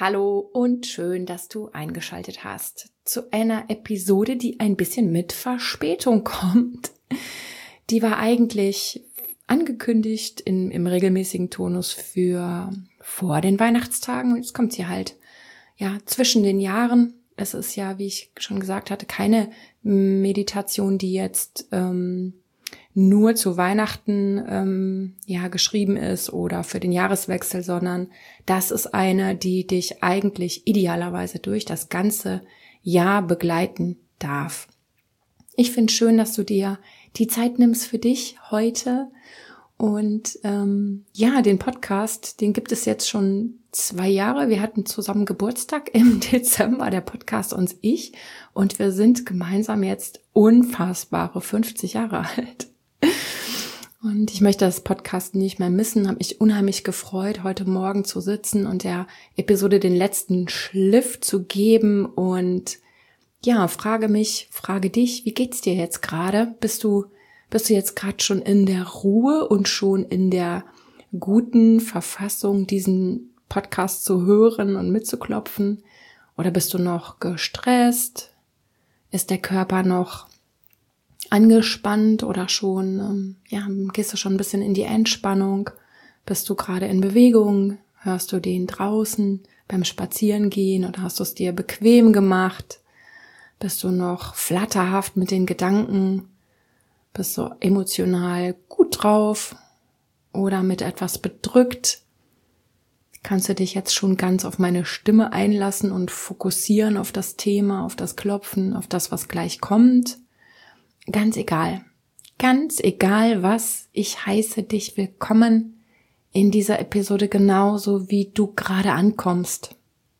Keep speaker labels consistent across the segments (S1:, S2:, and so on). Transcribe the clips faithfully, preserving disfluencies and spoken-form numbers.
S1: Hallo und schön, dass du eingeschaltet hast zu einer Episode, die ein bisschen mit Verspätung kommt. Die war eigentlich angekündigt in, im regelmäßigen Tonus für vor den Weihnachtstagen und jetzt kommt sie halt ja zwischen den Jahren. Es ist ja, wie ich schon gesagt hatte, keine Meditation, die jetzt ähm, nur zu Weihnachten ähm, ja geschrieben ist oder für den Jahreswechsel, sondern das ist eine, die dich eigentlich idealerweise durch das ganze Jahr begleiten darf. Ich finde es schön, dass du dir die Zeit nimmst für dich heute und ähm, ja, den Podcast, den gibt es jetzt schon zwei Jahre. Wir hatten zusammen Geburtstag im Dezember, der Podcast und ich, und wir sind gemeinsam jetzt unfassbare fünfzig Jahre alt. Und ich möchte das Podcast nicht mehr missen, habe mich unheimlich gefreut, heute Morgen zu sitzen und der Episode den letzten Schliff zu geben. Und ja, frage mich, frage dich, wie geht's dir jetzt gerade? Bist du, bist du jetzt gerade schon in der Ruhe und schon in der guten Verfassung, diesen Podcast zu hören und mitzuklopfen? Oder bist du noch gestresst? Ist der Körper noch angespannt oder schon, ähm, ja, gehst du schon ein bisschen in die Entspannung? Bist du gerade in Bewegung? Hörst du den draußen beim Spazierengehen oder hast du es dir bequem gemacht? Bist du noch flatterhaft mit den Gedanken? Bist du emotional gut drauf oder mit etwas bedrückt? Kannst du dich jetzt schon ganz auf meine Stimme einlassen und fokussieren auf das Thema, auf das Klopfen, auf das, was gleich kommt? Ganz egal, ganz egal was, ich heiße dich willkommen in dieser Episode genauso, wie du gerade ankommst.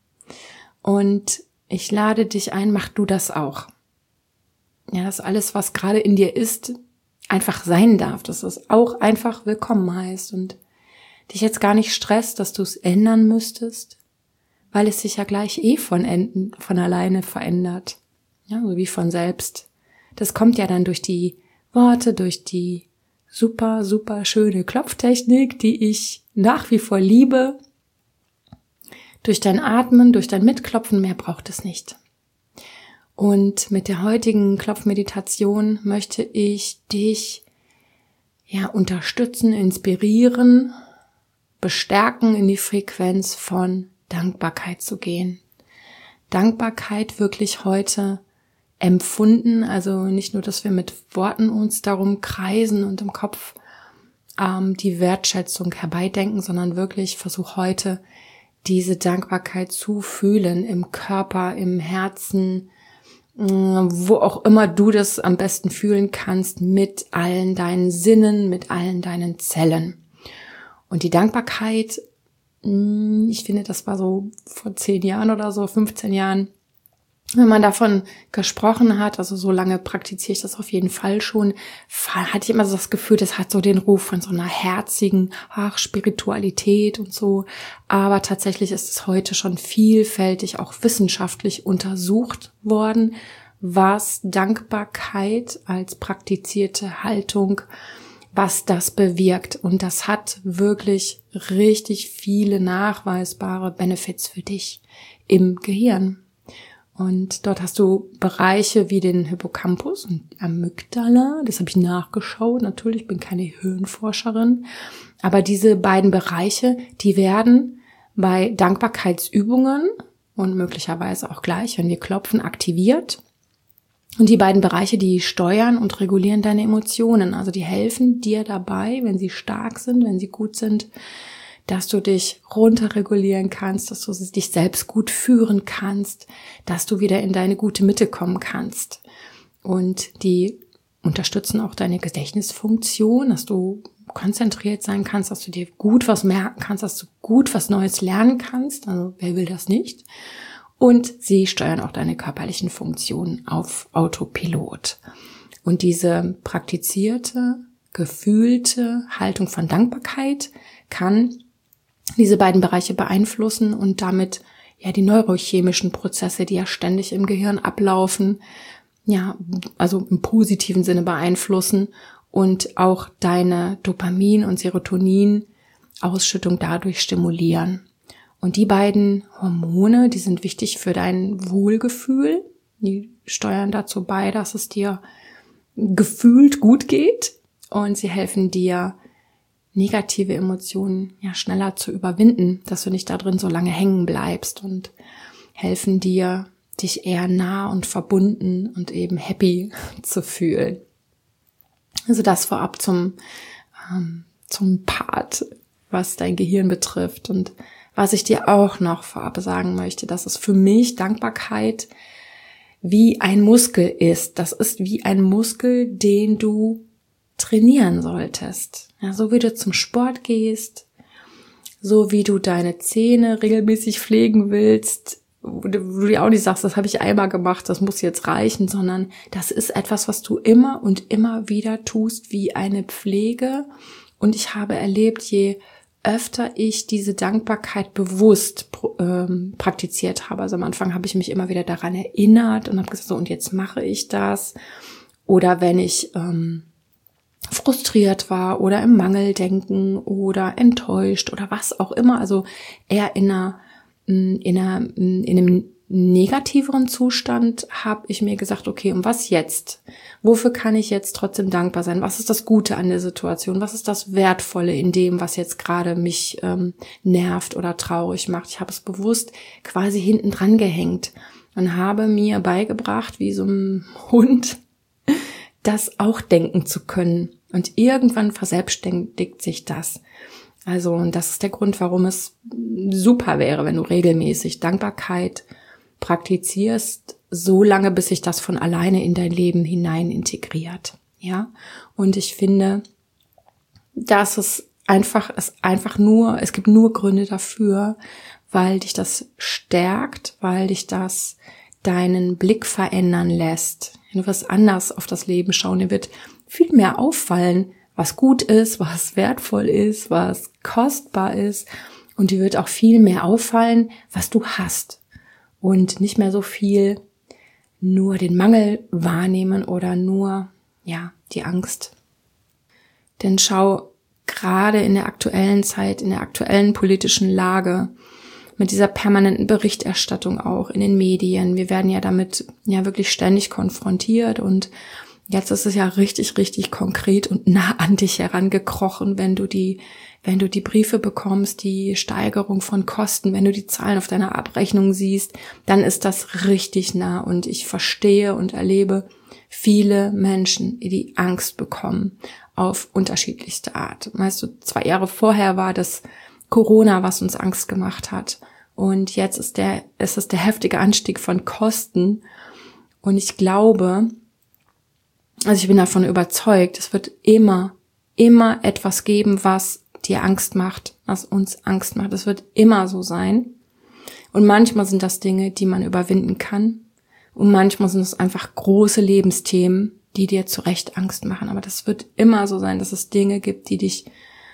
S1: Und ich lade dich ein, mach du das auch. Ja, dass alles, was gerade in dir ist, einfach sein darf, dass es auch einfach willkommen heißt und dich jetzt gar nicht stresst, dass du es ändern müsstest, weil es sich ja gleich eh von, enden, von alleine verändert, ja, so wie von selbst. Das kommt ja dann durch die Worte, durch die super, super schöne Klopftechnik, die ich nach wie vor liebe. Durch dein Atmen, durch dein Mitklopfen, mehr braucht es nicht. Und mit der heutigen Klopfmeditation möchte ich dich ja unterstützen, inspirieren, bestärken, in die Frequenz von Dankbarkeit zu gehen. Dankbarkeit wirklich heute empfunden, also nicht nur, dass wir mit Worten uns darum kreisen und im Kopf ähm, die Wertschätzung herbeidenken, sondern wirklich versuch heute diese Dankbarkeit zu fühlen im Körper, im Herzen, äh, wo auch immer du das am besten fühlen kannst, mit allen deinen Sinnen, mit allen deinen Zellen. Und die Dankbarkeit, mh, ich finde, das war so vor zehn Jahren oder so, fünfzehn Jahren, wenn man davon gesprochen hat, also so lange praktiziere ich das auf jeden Fall schon, hatte ich immer so das Gefühl, das hat so den Ruf von so einer herzigen ach, Spiritualität und so. Aber tatsächlich ist es heute schon vielfältig, auch wissenschaftlich untersucht worden, was Dankbarkeit als praktizierte Haltung, was das bewirkt. Und das hat wirklich richtig viele nachweisbare Benefits für dich im Gehirn. Und dort hast du Bereiche wie den Hippocampus und Amygdala. Das habe ich nachgeschaut. Natürlich, ich bin keine Hirnforscherin. Aber diese beiden Bereiche, die werden bei Dankbarkeitsübungen und möglicherweise auch gleich, wenn wir klopfen, aktiviert. Und die beiden Bereiche, die steuern und regulieren deine Emotionen. Also die helfen dir dabei, wenn sie stark sind, wenn sie gut sind, dass du dich runterregulieren kannst, dass du dich selbst gut führen kannst, dass du wieder in deine gute Mitte kommen kannst. Und die unterstützen auch deine Gedächtnisfunktion, dass du konzentriert sein kannst, dass du dir gut was merken kannst, dass du gut was Neues lernen kannst. Also wer will das nicht? Und sie steuern auch deine körperlichen Funktionen auf Autopilot. Und diese praktizierte, gefühlte Haltung von Dankbarkeit kann diese beiden Bereiche beeinflussen und damit ja die neurochemischen Prozesse, die ja ständig im Gehirn ablaufen, ja, also im positiven Sinne beeinflussen und auch deine Dopamin- und Serotonin-Ausschüttung dadurch stimulieren. Und die beiden Hormone, die sind wichtig für dein Wohlgefühl. Die steuern dazu bei, dass es dir gefühlt gut geht. Und sie helfen dir, negative Emotionen ja schneller zu überwinden, dass du nicht da drin so lange hängen bleibst, und helfen dir, dich eher nah und verbunden und eben happy zu fühlen. Also das vorab zum, ähm, zum Part, was dein Gehirn betrifft. Und was ich dir auch noch vorab sagen möchte, dass es für mich Dankbarkeit wie ein Muskel ist. Das ist wie ein Muskel, den du trainieren solltest. Ja, so wie du zum Sport gehst, so wie du deine Zähne regelmäßig pflegen willst, wo du dir auch nicht sagst, das habe ich einmal gemacht, das muss jetzt reichen, sondern das ist etwas, was du immer und immer wieder tust, wie eine Pflege. Und ich habe erlebt, je öfter ich diese Dankbarkeit bewusst ähm, praktiziert habe, also am Anfang habe ich mich immer wieder daran erinnert und habe gesagt, so, und jetzt mache ich das. Oder wenn ich ähm, frustriert war oder im Mangeldenken oder enttäuscht oder was auch immer, also eher in einer, in einer, in einem negativeren Zustand, habe ich mir gesagt, okay, und was jetzt? Wofür kann ich jetzt trotzdem dankbar sein? Was ist das Gute an der Situation? Was ist das Wertvolle in dem, was jetzt gerade mich ähm, nervt oder traurig macht? Ich habe es bewusst quasi hinten dran gehängt und habe mir beigebracht, wie so ein Hund, das auch denken zu können. Und irgendwann verselbstständigt sich das. Also, und das ist der Grund, warum es super wäre, wenn du regelmäßig Dankbarkeit praktizierst, so lange, bis sich das von alleine in dein Leben hinein integriert. Ja, und ich finde, dass es einfach, es einfach nur, es gibt nur Gründe dafür, weil dich das stärkt, weil dich das deinen Blick verändern lässt. Du wirst anders auf das Leben schauen, dir wird viel mehr auffallen, was gut ist, was wertvoll ist, was kostbar ist, und dir wird auch viel mehr auffallen, was du hast, und nicht mehr so viel nur den Mangel wahrnehmen oder nur, ja, die Angst. Denn schau, gerade in der aktuellen Zeit, in der aktuellen politischen Lage, mit dieser permanenten Berichterstattung auch in den Medien, wir werden ja damit ja wirklich ständig konfrontiert, und jetzt ist es ja richtig, richtig konkret und nah an dich herangekrochen, wenn du die, wenn du die Briefe bekommst, die Steigerung von Kosten, wenn du die Zahlen auf deiner Abrechnung siehst, dann ist das richtig nah, und ich verstehe und erlebe viele Menschen, die Angst bekommen auf unterschiedlichste Art. Weißt du, zwei Jahre vorher war das Corona, was uns Angst gemacht hat, und jetzt ist der, ist es der heftige Anstieg von Kosten, und ich glaube, also ich bin davon überzeugt, es wird immer, immer etwas geben, was dir Angst macht, was uns Angst macht. Es wird immer so sein. Und manchmal sind das Dinge, die man überwinden kann. Und manchmal sind es einfach große Lebensthemen, die dir zu Recht Angst machen. Aber das wird immer so sein, dass es Dinge gibt, die dich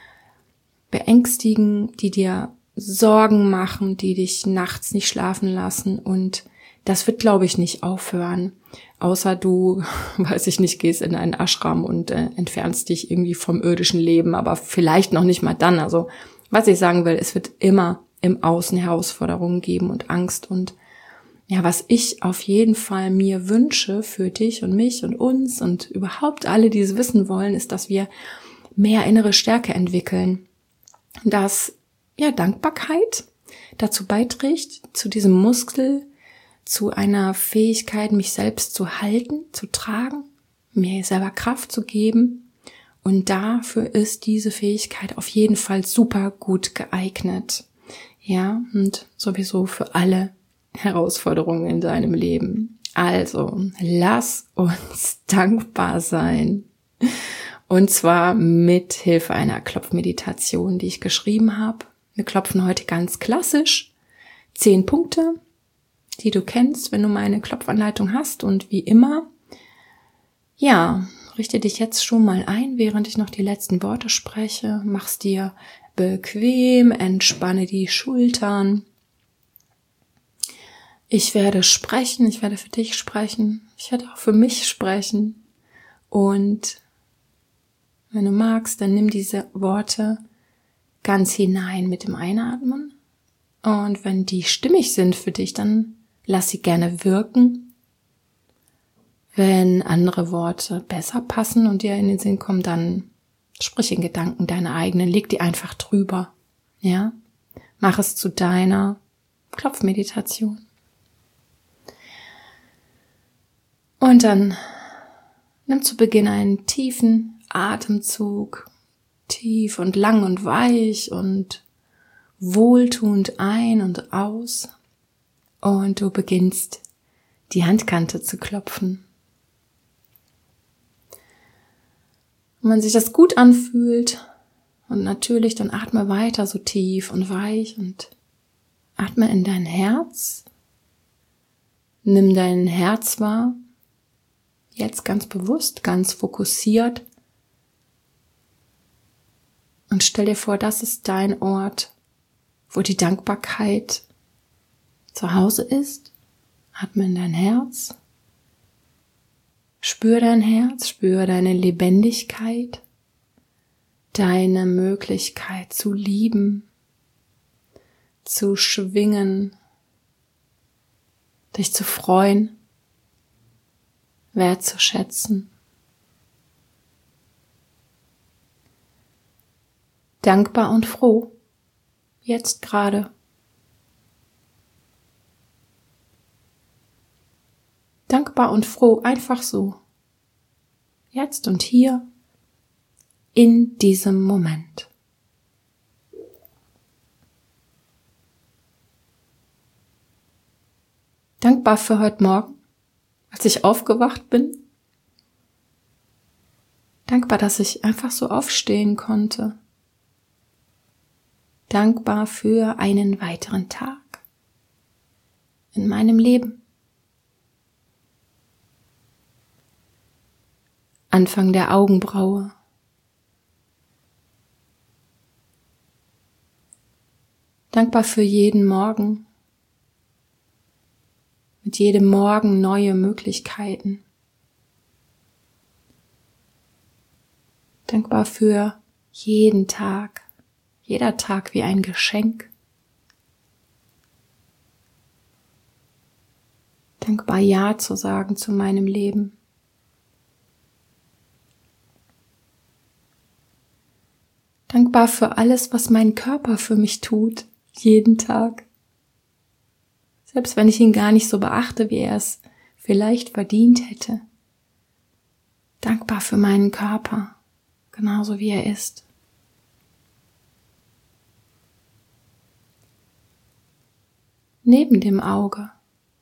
S1: beängstigen, die dir Sorgen machen, die dich nachts nicht schlafen lassen. Und das wird, glaube ich, nicht aufhören. Außer du, weiß ich nicht, gehst in einen Ashram und äh, entfernst dich irgendwie vom irdischen Leben, aber vielleicht noch nicht mal dann. Also was ich sagen will, es wird immer im Außen Herausforderungen geben und Angst. Und ja, was ich auf jeden Fall mir wünsche für dich und mich und uns und überhaupt alle, die es wissen wollen, ist, dass wir mehr innere Stärke entwickeln. Dass ja Dankbarkeit dazu beiträgt, zu diesem Muskel, zu einer Fähigkeit, mich selbst zu halten, zu tragen, mir selber Kraft zu geben. Und dafür ist diese Fähigkeit auf jeden Fall super gut geeignet. Ja, und sowieso für alle Herausforderungen in deinem Leben. Also, lass uns dankbar sein. Und zwar mit Hilfe einer Klopfmeditation, die ich geschrieben habe. Wir klopfen heute ganz klassisch zehn Punkte, die du kennst, wenn du meine Klopfanleitung hast. Und wie immer, ja, richte dich jetzt schon mal ein, während ich noch die letzten Worte spreche. Mach's dir bequem, entspanne die Schultern. Ich werde sprechen, ich werde für dich sprechen, ich werde auch für mich sprechen. Und wenn du magst, dann nimm diese Worte ganz hinein mit dem Einatmen Und wenn die stimmig sind für dich, dann lass sie gerne wirken. Wenn andere Worte besser passen und dir in den Sinn kommen, dann sprich in Gedanken deine eigenen, leg die einfach drüber. Ja? Mach es zu deiner Klopfmeditation. Und dann nimm zu Beginn einen tiefen Atemzug, tief und lang und weich und wohltuend ein und aus. Und du beginnst, die Handkante zu klopfen. Und wenn sich das gut anfühlt und natürlich, dann atme weiter so tief und weich und atme in dein Herz. Nimm dein Herz wahr. Jetzt ganz bewusst, ganz fokussiert. Und stell dir vor, das ist dein Ort, wo die Dankbarkeit zu Hause ist. Atme in dein Herz. Spür dein Herz, spür deine Lebendigkeit, deine Möglichkeit zu lieben, zu schwingen, dich zu freuen, wertzuschätzen. Dankbar und froh, jetzt gerade. Dankbar und froh, einfach so. Jetzt und hier, in diesem Moment. Dankbar für heute Morgen, als ich aufgewacht bin. Dankbar, dass ich einfach so aufstehen konnte. Dankbar für einen weiteren Tag in meinem Leben. Anfang der Augenbraue. Dankbar für jeden Morgen. Mit jedem Morgen neue Möglichkeiten. Dankbar für jeden Tag. Jeder Tag wie ein Geschenk. Dankbar Ja zu sagen zu meinem Leben. Dankbar für alles, was mein Körper für mich tut, jeden Tag. Selbst wenn ich ihn gar nicht so beachte, wie er es vielleicht verdient hätte. Dankbar für meinen Körper, genauso wie er ist. Neben dem Auge.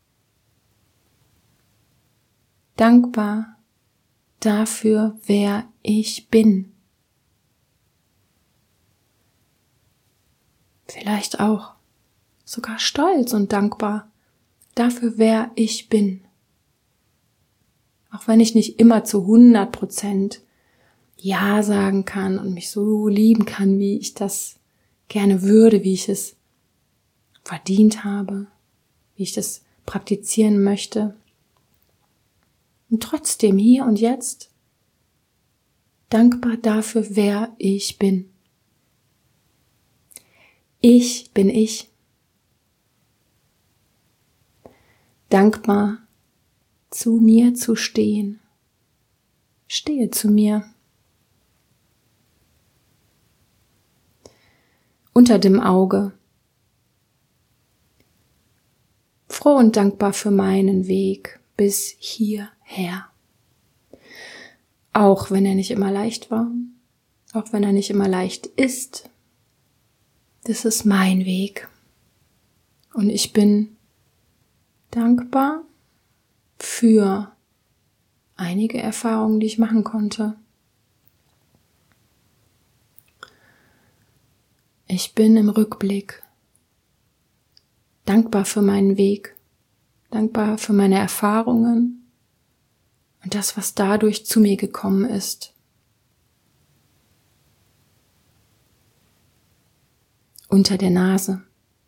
S1: Dankbar dafür, wer ich bin. Vielleicht auch sogar stolz und dankbar dafür, wer ich bin. Auch wenn ich nicht immer zu hundert Prozent Ja sagen kann und mich so lieben kann, wie ich das gerne würde, wie ich es verdient habe, wie ich das praktizieren möchte. Und trotzdem hier und jetzt dankbar dafür, wer ich bin. Ich bin ich. Dankbar, zu mir zu stehen. Stehe zu mir. Unter dem Auge. Froh und dankbar für meinen Weg bis hierher. Auch wenn er nicht immer leicht war, auch wenn er nicht immer leicht ist. Das ist mein Weg. Und ich bin dankbar für einige Erfahrungen, die ich machen konnte. Ich bin im Rückblick dankbar für meinen Weg, dankbar für meine Erfahrungen und das, was dadurch zu mir gekommen ist. Unter der Nase.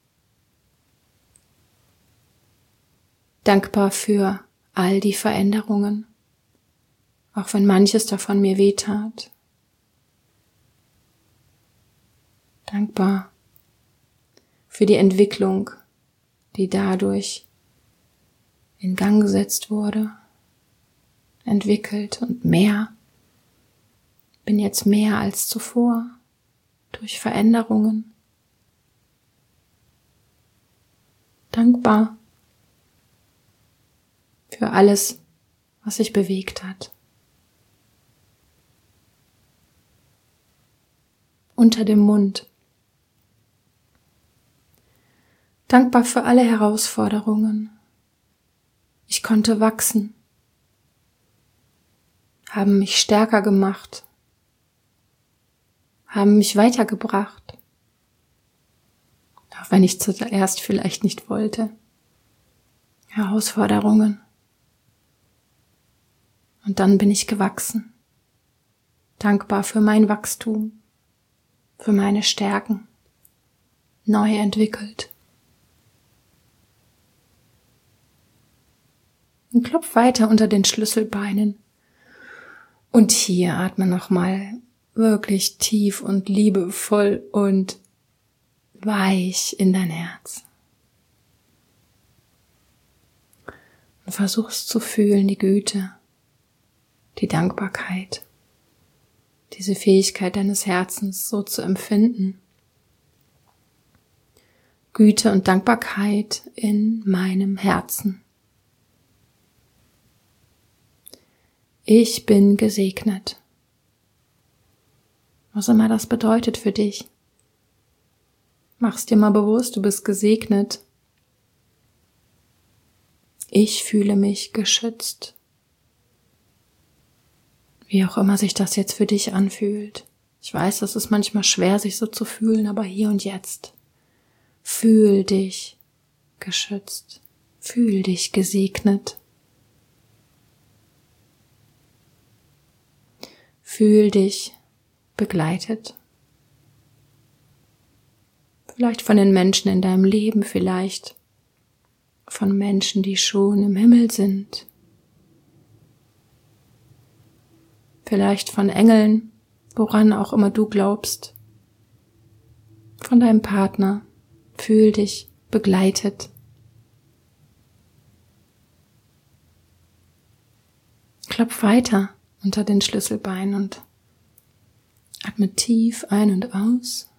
S1: Dankbar für all die Veränderungen, auch wenn manches davon mir wehtat. Dankbar für die Entwicklung, die dadurch in Gang gesetzt wurde, entwickelt und mehr. Bin jetzt mehr als zuvor durch Veränderungen. Dankbar für alles, was sich bewegt hat. Unter dem Mund. Dankbar für alle Herausforderungen. Ich konnte wachsen, haben mich stärker gemacht, haben mich weitergebracht, auch wenn ich zuerst vielleicht nicht wollte. Herausforderungen. Und dann bin ich gewachsen, dankbar für mein Wachstum, für meine Stärken, neu entwickelt. Und klopf weiter unter den Schlüsselbeinen. Und hier atme nochmal wirklich tief und liebevoll und weich in dein Herz. Und versuchst zu fühlen die Güte, die Dankbarkeit, diese Fähigkeit deines Herzens so zu empfinden. Güte und Dankbarkeit in meinem Herzen. Ich bin gesegnet. Was immer das bedeutet für dich. Mach's dir mal bewusst, du bist gesegnet. Ich fühle mich geschützt. Wie auch immer sich das jetzt für dich anfühlt. Ich weiß, das ist manchmal schwer, sich so zu fühlen, aber hier und jetzt. Fühl dich geschützt. Fühl dich gesegnet. Fühl dich begleitet. Vielleicht von den Menschen in deinem Leben, vielleicht von Menschen, die schon im Himmel sind. Vielleicht von Engeln, woran auch immer du glaubst. Von deinem Partner. Fühl dich begleitet. Klopf weiter unter den Schlüsselbeinen und atme tief ein und aus.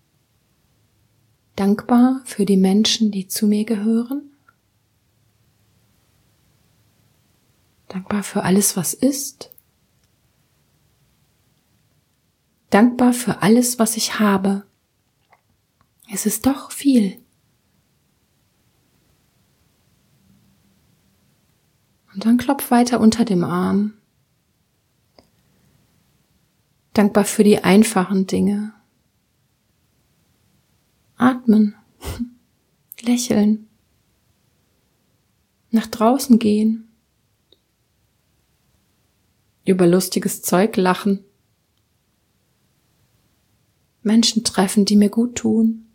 S1: Dankbar für die Menschen, die zu mir gehören. Dankbar für alles, was ist. Dankbar für alles, was ich habe. Es ist doch viel. Und dann klopf weiter unter dem Arm. Dankbar für die einfachen Dinge. Atmen, lächeln, nach draußen gehen, über lustiges Zeug lachen, Menschen treffen, die mir gut tun.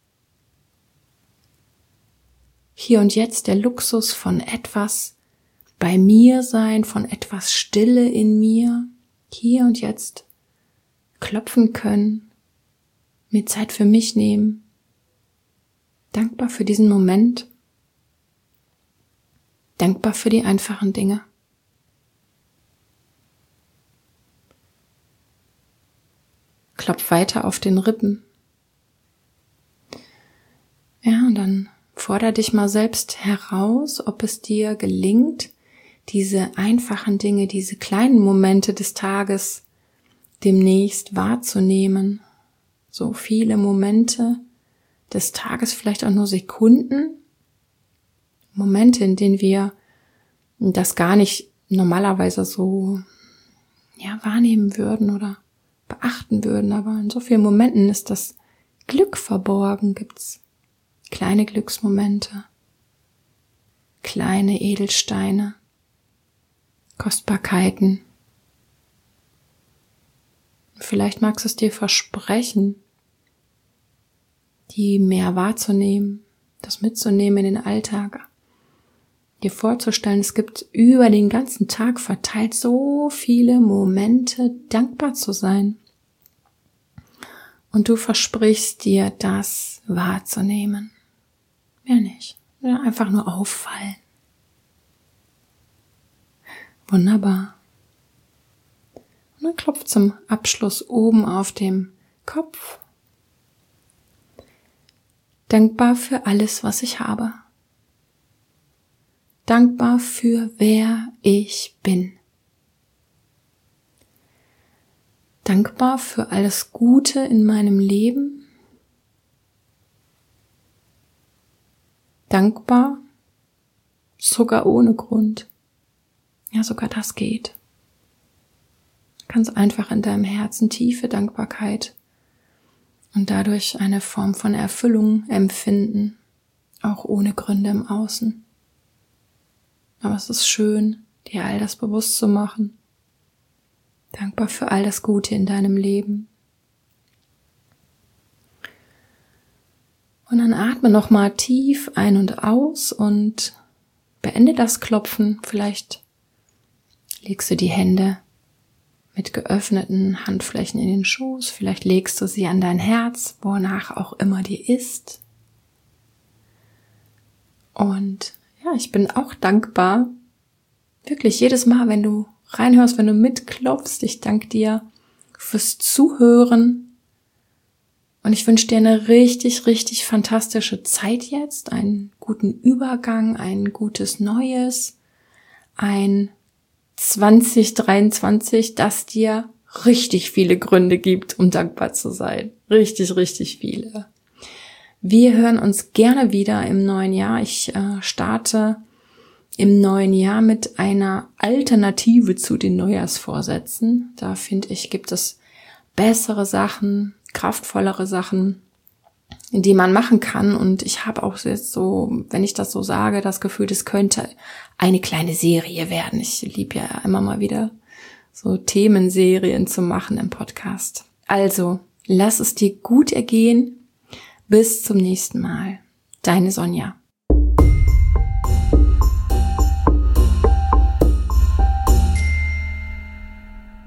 S1: Hier und jetzt der Luxus von etwas bei mir sein, von etwas Stille in mir, hier und jetzt klopfen können, mir Zeit für mich nehmen, dankbar für diesen Moment, dankbar für die einfachen Dinge. Klopf weiter auf den Rippen. Ja, und dann forder dich mal selbst heraus, ob es dir gelingt, diese einfachen Dinge, diese kleinen Momente des Tages demnächst wahrzunehmen. So viele Momente des Tages, vielleicht auch nur Sekunden. Momente, in denen wir das gar nicht normalerweise so ja, wahrnehmen würden oder beachten würden. Aber in so vielen Momenten ist das Glück verborgen. Gibt's kleine Glücksmomente, kleine Edelsteine, Kostbarkeiten. Vielleicht magst du es dir versprechen, die mehr wahrzunehmen, das mitzunehmen in den Alltag, dir vorzustellen, es gibt über den ganzen Tag verteilt so viele Momente, dankbar zu sein. Und du versprichst dir, das wahrzunehmen. Mehr nicht. Ja, einfach nur auffallen. Wunderbar. Und dann klopft zum Abschluss oben auf dem Kopf. Dankbar für alles, was ich habe. Dankbar für wer ich bin. Dankbar für alles Gute in meinem Leben. Dankbar, sogar ohne Grund. Ja, sogar das geht. Du kannst einfach in deinem Herzen tiefe Dankbarkeit und dadurch eine Form von Erfüllung empfinden, auch ohne Gründe im Außen. Aber es ist schön, dir all das bewusst zu machen. Dankbar für all das Gute in deinem Leben. Und dann atme nochmal tief ein und aus und beende das Klopfen. Vielleicht legst du die Hände mit geöffneten Handflächen in den Schoß. Vielleicht legst du sie an dein Herz, wonach auch immer dir ist. Und ja, ich bin auch dankbar. Wirklich jedes Mal, wenn du reinhörst, wenn du mitklopfst. Ich danke dir fürs Zuhören und ich wünsche dir eine richtig, richtig fantastische Zeit jetzt, einen guten Übergang, ein gutes Neues, ein zwanzig dreiundzwanzig, das dir richtig viele Gründe gibt, um dankbar zu sein. Richtig, richtig viele. Wir hören uns gerne wieder im neuen Jahr. Ich äh, starte im neuen Jahr mit einer Alternative zu den Neujahrsvorsätzen. Da finde ich, gibt es bessere Sachen, kraftvollere Sachen, die man machen kann. Und ich habe auch jetzt so, wenn ich das so sage, das Gefühl, das könnte eine kleine Serie werden. Ich liebe ja immer mal wieder so Themenserien zu machen im Podcast. Also, lass es dir gut ergehen. Bis zum nächsten Mal. Deine Sonja.